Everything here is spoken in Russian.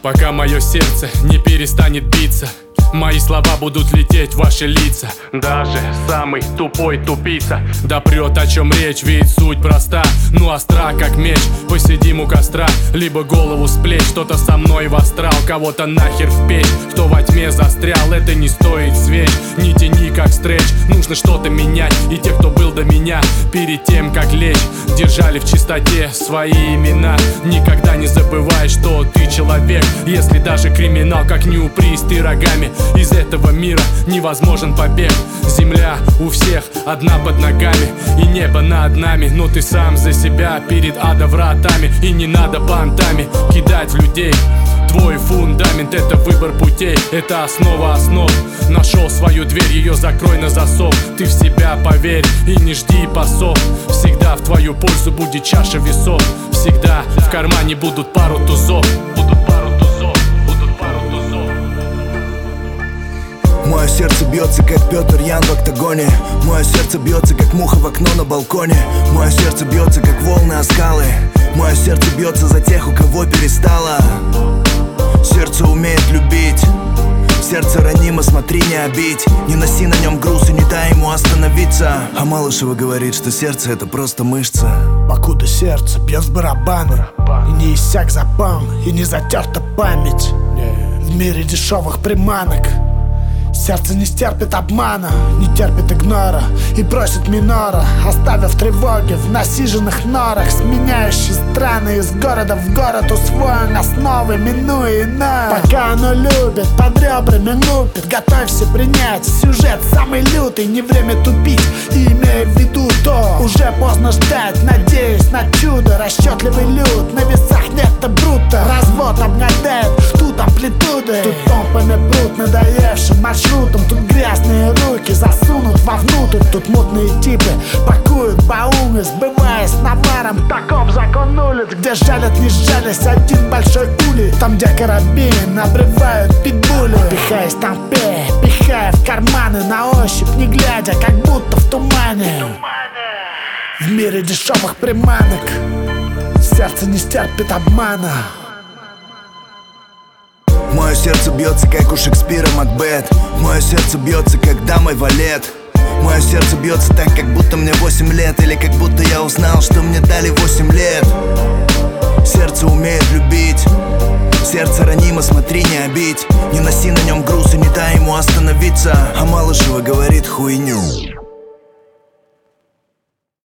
Пока мое сердце не перестанет биться, мои слова будут лететь в ваши лица. Даже самый тупой тупица допрет, о чем речь, ведь суть проста, ну остра как меч. Посидим у костра, либо голову с плеч. Кто-то со мной в астрал, кого-то нахер в печь. Кто во тьме застрял, это не стоит свеч. Не тяни как стретч, нужно что-то менять. И те, кто был до меня, перед тем как лечь, держали в чистоте свои имена. Никогда не забывай, что ты человек. Если даже криминал, как не упрись ты рогами, из этого мира невозможен побег. Земля у всех одна под ногами, и небо над нами. Но ты сам за себя перед ада вратами. И не надо понтами кидать в людей. Твой фундамент — это выбор путей, это основа основ. Нашел свою дверь, ее закрой на засов. Ты в себя поверь и не жди пасов. Всегда в твою пользу будет чаша весов. Всегда в кармане будут пару тузов. Мое сердце бьется, как Петр Ян в октагоне. Мое сердце бьется, как муха в окно на балконе. Мое сердце бьется, как волны о скалы. Мое сердце бьется за тех, у кого перестало. Сердце умеет любить. Сердце ранимо, смотри, не обидь. Не носи на нем груз и не дай ему остановиться. А Малышева говорит, что сердце — это просто мышца. Покуда сердце бьет в барабаны, и не иссяк запал, и не затерта память. В мире дешевых приманок сердце не стерпит обмана, не терпит игнора и просит минора, оставив тревоги в насиженных норах, сменяющий страны из города в город, усвоен основы, минуя иное. Пока оно любит, под ребрами лупит, готовься принять сюжет самый лютый. Не время тупить, и имея в виду то, уже поздно ждать, надеясь на чудо. Расчетливый люд, на весах нет-то брута. Развод обгадает тут амплитуды, тут помпами брут надоевшим маршрутом. Тут грязные руки засунут вовнутрь. Тут мутные типы пакуют баулы, сбываясь наваром. Таков закон улиц, где жалят не сжались один большой улей. Там, где карабин обрывают питбули, пихаясь в толпе, пихая в карманы, на ощупь не глядя, как будто в тумане. В мире дешевых приманок сердце не стерпит обмана. Мое сердце бьется, как у Шекспира Макбет. Мое сердце бьется, как дамой валет. Мое сердце бьется так, как будто мне 8 лет. Или как будто я узнал, что мне дали 8 лет. Сердце умеет любить. Сердце ранимо, смотри, не обидь. Не носи на нем груз и не дай ему остановиться. А Малышева говорит хуйню.